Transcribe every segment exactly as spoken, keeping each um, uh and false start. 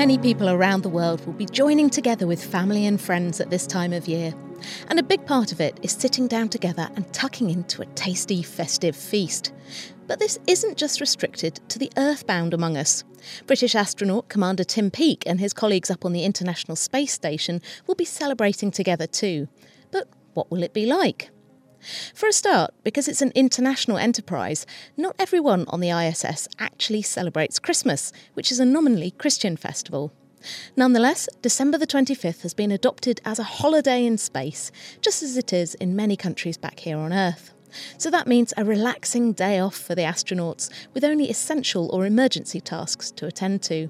Many people around the world will be joining together with family and friends at this time of year. And a big part of it is sitting down together and tucking into a tasty, festive feast. But this isn't just restricted to the earthbound among us. British astronaut Commander Tim Peake and his colleagues up on the International Space Station will be celebrating together too. But what will it be like? For a start, because it's an international enterprise, not everyone on the I S S actually celebrates Christmas, which is a nominally Christian festival. Nonetheless, December the twenty-fifth has been adopted as a holiday in space, just as it is in many countries back here on Earth. So that means a relaxing day off for the astronauts, with only essential or emergency tasks to attend to.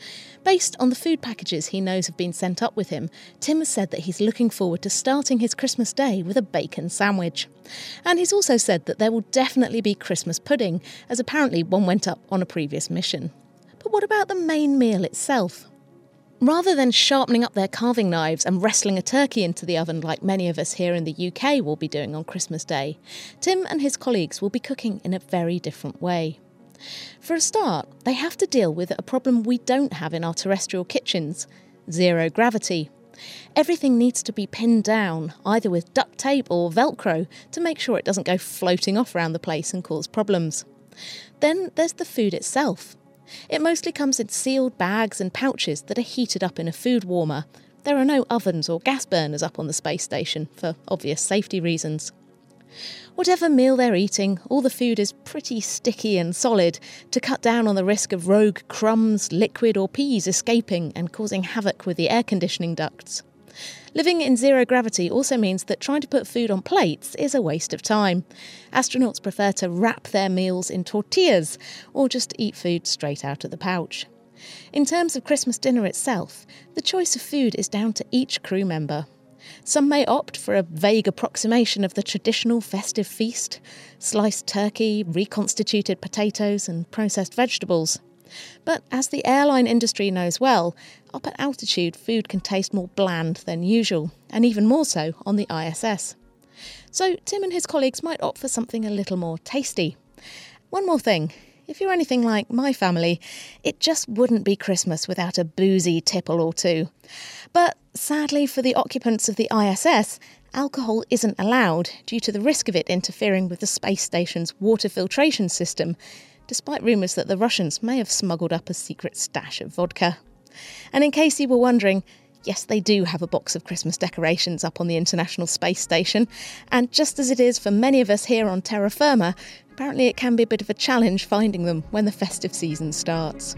Based on the food packages he knows have been sent up with him, Tim has said that he's looking forward to starting his Christmas day with a bacon sandwich. And he's also said that there will definitely be Christmas pudding, as apparently one went up on a previous mission. But what about the main meal itself? Rather than sharpening up their carving knives and wrestling a turkey into the oven like many of us here in the U K will be doing on Christmas Day, Tim and his colleagues will be cooking in a very different way. For a start, they have to deal with a problem we don't have in our terrestrial kitchens: zero gravity. Everything needs to be pinned down, either with duct tape or Velcro, to make sure it doesn't go floating off around the place and cause problems. Then there's the food itself. It mostly comes in sealed bags and pouches that are heated up in a food warmer. There are no ovens or gas burners up on the space station, for obvious safety reasons. Whatever meal they're eating, all the food is pretty sticky and solid to cut down on the risk of rogue crumbs, liquid or peas escaping and causing havoc with the air conditioning ducts. Living in zero gravity also means that trying to put food on plates is a waste of time. Astronauts prefer to wrap their meals in tortillas or just eat food straight out of the pouch. In terms of Christmas dinner itself, the choice of food is down to each crew member. Some may opt for a vague approximation of the traditional festive feast: sliced turkey, reconstituted potatoes and processed vegetables. But as the airline industry knows well, up at altitude food can taste more bland than usual, and even more so on the I S S. So Tim and his colleagues might opt for something a little more tasty. One more thing. If you're anything like my family, it just wouldn't be Christmas without a boozy tipple or two. But sadly for the occupants of the I S S, alcohol isn't allowed due to the risk of it interfering with the space station's water filtration system, despite rumours that the Russians may have smuggled up a secret stash of vodka. And in case you were wondering, yes, they do have a box of Christmas decorations up on the International Space Station, and just as it is for many of us here on terra firma, apparently it can be a bit of a challenge finding them when the festive season starts.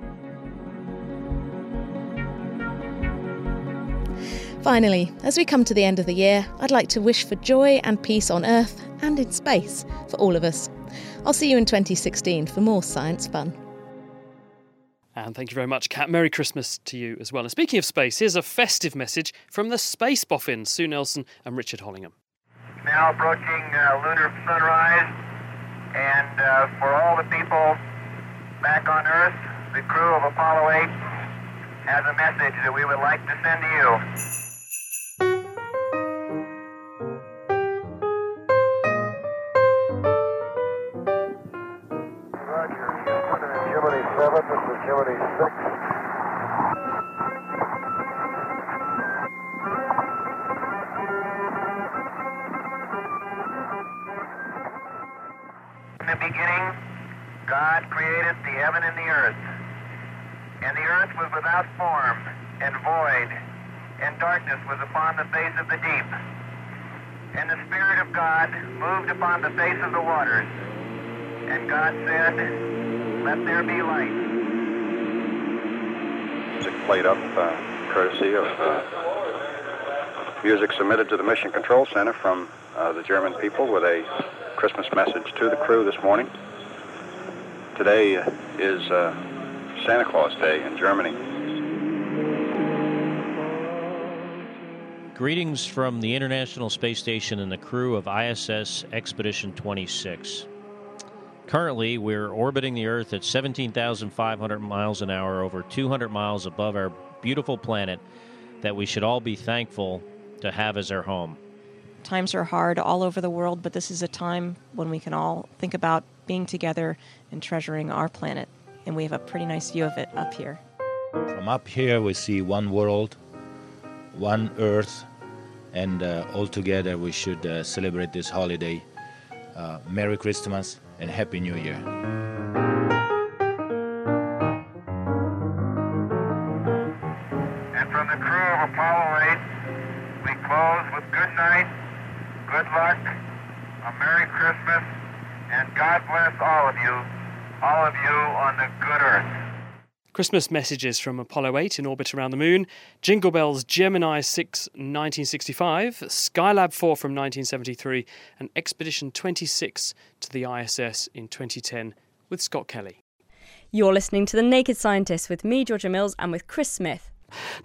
Finally, as we come to the end of the year, I'd like to wish for joy and peace on Earth and in space for all of us. I'll see you in twenty sixteen for more science fun. And thank you very much, Kat. Merry Christmas to you as well. And speaking of space, here's a festive message from the Space Boffins, Sue Nelson and Richard Hollingham. Now approaching uh, lunar sunrise, and uh, for all the people back on Earth, the crew of Apollo eight has a message that we would like to send to you. Seven, this is Gemini six. In the beginning, God created the heaven and the earth. And the earth was without form and void, and darkness was upon the face of the deep. And the Spirit of God moved upon the face of the waters. And God said, "Let there be light." Music played up uh, courtesy of uh, music submitted to the Mission Control Center from uh, the German people with a Christmas message to the crew this morning. Today is uh, Santa Claus Day in Germany. Greetings from the International Space Station and the crew of I S S Expedition twenty-six. Currently, we're orbiting the Earth at seventeen thousand five hundred miles an hour, over two hundred miles above our beautiful planet that we should all be thankful to have as our home. Times are hard all over the world, but this is a time when we can all think about being together and treasuring our planet. And we have a pretty nice view of it up here. From up here we see one world, one earth, and uh, all together we should uh, celebrate this holiday. Uh, Merry Christmas and Happy New Year. And from the crew of Apollo eight, we close with good night, good luck, a Merry Christmas, and God bless all of you, all of you on the good earth. Christmas messages from Apollo eight in orbit around the moon, Jingle Bells Gemini six nineteen sixty-five, Skylab four from nineteen seventy-three, and Expedition twenty-six to the I S S in twenty ten with Scott Kelly. You're listening to The Naked Scientist with me, Georgia Mills, and with Chris Smith.